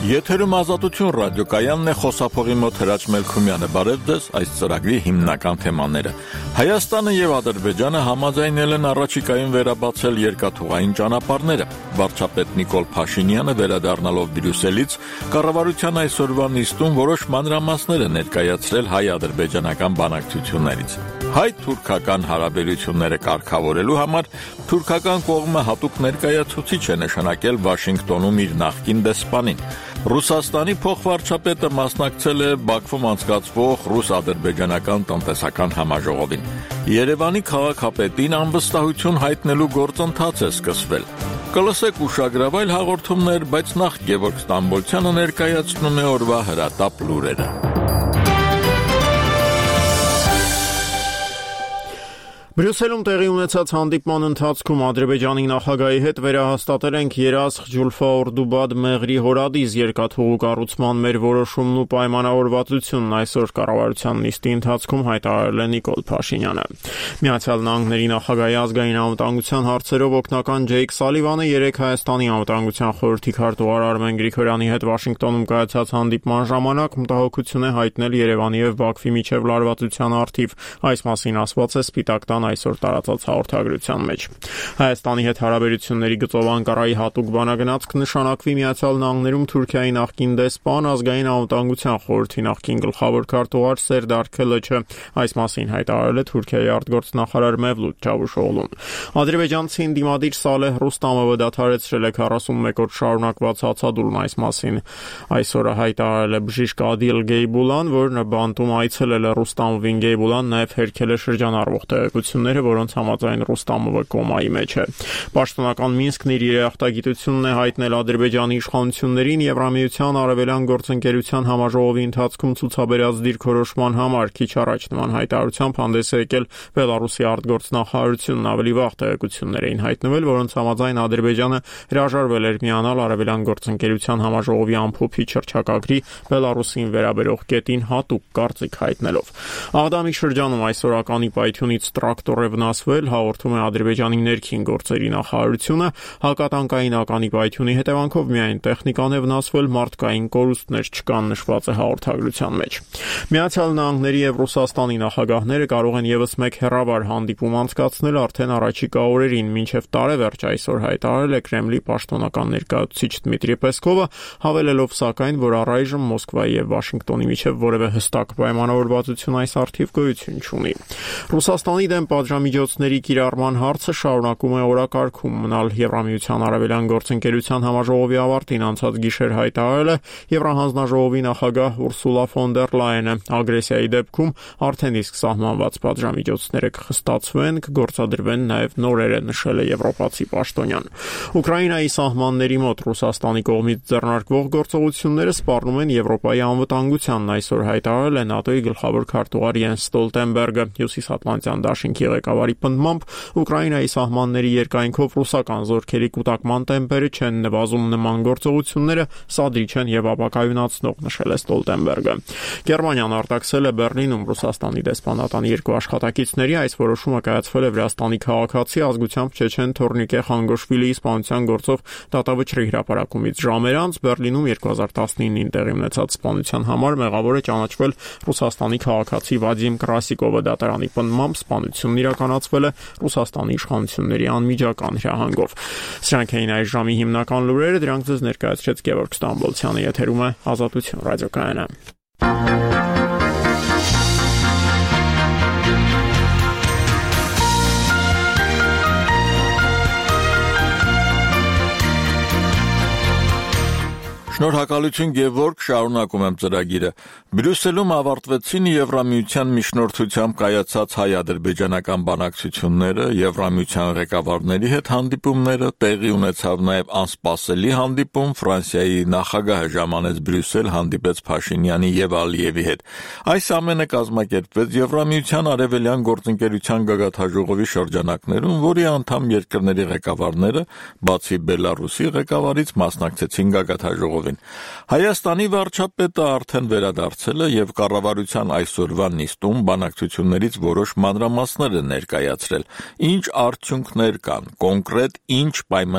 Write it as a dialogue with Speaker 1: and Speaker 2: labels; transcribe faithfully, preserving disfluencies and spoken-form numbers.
Speaker 1: Եթերում Ազատություն ռադիոկայանն է, խոսափողի մոտ Հրաչ Մելքումյանը։ Բարև ձեզ, այս ծրագրի հիմնական թեմաները։ Հայաստանը եւ Ադրբեջանը համաձայնել են առաջիկայում վերաբացել երկաթուղային ճանապարհները։ Վարչապետ Նիկոլ Փաշինյանը վերադառնալով Բրյուսելից կառավարության այսօրվա նիստում որոշ մանրամասներ է ներկայացրել հայ-ադրբեջանական բանակցություններից։ Հայ-թուրքական հարաբերությունները կարգավորելու համար թուրքական կողմը հատուկ ներկայացուցիչ է նշանակել Վաշինգտոնում իր նախկին դեսպանին։ Ռուսաստանի փոխվարչապետը մասնակցել է Բաքվում անցկացվող ռուս-ադրբեջանական տնտեսական համաժողովին։ Երևանի քաղաքապետին անվստահություն հայտնելու գործընթաց է սկսվել։ Կլսեք ուշագրավ այլ հաղորդումներ, բայց նախ Գևորգ Ստամբոլցյանը ներկայացնում է օրվա հրատապ լուրերը։
Speaker 2: Բրյուսելում տեղի ունեցած հանդիպման ընթացքում Ադրբեջանի նախագահի հետ վերահաստատել ենք Երասխ Ջուլֆա Մեղրի հորադիզ երկաթուղու կառուցման մեր որոշումն ու պայմանավորվածությունն այսօր կառավարության նիստի ընթացքում հայտարարել է Նիկոլ Փաշինյանը։ Միացյալ Նահանգների նախագահի ազգային անվտանգության հարցերով օգնական Ջեյք Սալիվանը երեկ Հայաստանի անվտանգության խորհրդի քարտուղար Արմեն Գրիգորյանի հետ Վաշինգտոնում կայացած հանդիպման ժամանակ մտահոգություն է հայտնել Երևանի եւ Բաքվի միջև լարվածության առթիվ։ Այս մասին ասված է Սպիտակ տան այսօր տարածած հաղորդագրության մեջ։ Հայաստանի հետ հարաբերությունների գծով Անկարայի հատուկ բանագնացք նշանակվի Միացյալ Նահանգներում Թուրքիայի նախկին դեսպան, ազգային անվտանգության խորհրդի նախկին գլխավոր քարտուղար Սերդար Քելեչը այս մասին հայտարարել է Թուրքիայի արտգործնախարար Մևլութ Չավուշօղլուն։ Ադրբեջանցի ընդդիմադիր Սալեհ Ռուստամովը դադարեցրել է քառասունմեկ օր շարունակված հացադուլն այս մասին այսօր հայտարարել է բժիշկ Ադիլ Գեյբուլան, որն բանտում այցելել է Ռուստամովին։ Գեյբուլան նաև հերքել է շրջանառվող տեղեկությունները, որոնց համաձայն Ռուստամովը կոմայի մեջ է։ Պաշտոնական Մինսկն իր երախտագիտությունն է հայտնել Ադրբեջանի իշխանություններին Եվրամիության արևելյան գործընկերության համաժողովի ընթացքում ցուցաբերած դիրքորոշման համար։ Քիչ առաջ նման հայտարարությամբ հանդես է եկել Բելարուսի արտգործնախարարությունն, ավելի վաղ տեղեկություններ էին հայտնվել, որոնց համաձայն Ադրբեջանը հրաժարվել էր միանալ արևելյան գործընկերության համաժողովի ամփոփիչ հռչակագրի Բելարուսին վերաբերող կետին հատուկ կարծիք հայտնելով։ Աղդամի շրջանում այսօրականի պայթյունից տրակտոր է վնասվել, հաղորդում է Ադրբեջանի ներքին գործերի նախարարությունը։ Հակատանկային ականի պայթյունի հետևանքով միայն տեխնիկան է վնասվել, մարդկային կորուստներ չկան, նշված է հաղորդագրության մեջ։ Միացյալ Նահանգների եւ Ռուսաստանի նախագահները կարող են եւս մեկ հեռավար հանդիպում անցկացնել արդեն առաջիկա օրերին, մինչեւ տարեվերջ այսօր հայտարարել է Կրեմլի պաշտոնական ներկայացուցիչ Դմիտրի Պեսկովը, հավելելով սակայն, որ առայժմ Մոսկվայի եւ Վաշինգտոնի միջեւ որևէ հստակ պայմանավորվածություն այս առթիվ գոյություն չունի։ Ռուսաստանի դեմ պատժամիջոցների կիրառման հարցը շարունակում է օրակարգում մնալ։ Եվրամիության արևելյան գործընկերության համաժողովի ավարտին անցած գիշեր հայտարարել է Եվրահանձնաժողովի նախագահ Ուրսուլա ֆոն դեր Լայենը։ Ագրեսիայի դեպքում արդեն իսկ սահմանված պատժամիջոցները կխստացվեն, կգործադրվեն նաև նորերը, նշել է եվրոպացի պաշտոնյան։ Ուկրաինայի սահմանների մոտ Ռուսաստանի կողմից ձեռնարկվող գործողությունները սպառնում են Եվրոպայի անվտանգությանն, այսօր հայտարարել է ՆԱՏՕ-ի գլխավոր քարտուղար Յենս Ստոլտենբերգը։ Հյուսիսատլանտյան դաշինքի ղեկավարի պնդմամբ Ուկրաինայի սահմանների երկայնքով ռուսական զորքերի կուտակման տեմպերը չեն նվազում, նման գործողությունները սադրիչ են եւ ապակայունացնող, նշել է Ստոլտենբերգը։ Գերմանիան արտաքսել է Բեռլինում Ռուսաստանի դեսպանատան երկու աշխատակիցների, այս որոշումը կայացվել է Վրաստանի քաղաքացի ազգությամբ չեչեն Թորնիկե Խանգոշվիլիի սպանության գործով դատավճռի հրապարակումից ժամեր անց Բեռլինում երկու հազար տասնինին տեղի ունեցած սպանության համար մեղավոր է ճանաչվել Ռուսաստանի քաղաքացի Վադիմ Կրասիկովը։ Դատարանի պնդմամբ սպանությունն իրականացվել է Ռուսաստանի իշխանությունների անմիջական հրահանգով։ Սրանք էին այս ժամի հիմնական լուրերը, դրանք ձեզ ներկայացրեց Գևորգ Ստամբոլցյանը, եթերում է Ազատություն ռադիոկայանը։
Speaker 1: Շնորհակալություն Գևորգ, շարունակում եմ ծրագիրը։ Բրյուսելում ավարտվեցին Եվրամիության միջնորդությամբ կայացած հայ-ադրբեջանական բանակցությունները, Եվրամիության ղեկավարների հետ հանդիպումները, տեղի ունեցավ նաև անսպասելի հանդիպում, Ֆրանսիայի նախագահը ժամանեց Բրյուսել, հանդիպեց Փաշինյանի եւ Ալիևի հետ։ Այս ամենը կազմակերպվեց Եվրամիության արևելյան գործընկերության գագաթնաժողովի շրջանակներում, որի անդամ երկրների ղեկավարները, բացի Բելարուսի ղեկավարից, մասնակցեցին գագաթնաժողովին։ Հայաստանի վարչապետը արդեն վերադարձել է եւ կառավարության այսօրվա նիստում բանակցություններից որոշ մանրամասներ է ներկայացրել։ Ինչ արդյունքներ կան, կոնկրետ ինչ պայմանավորվածություններ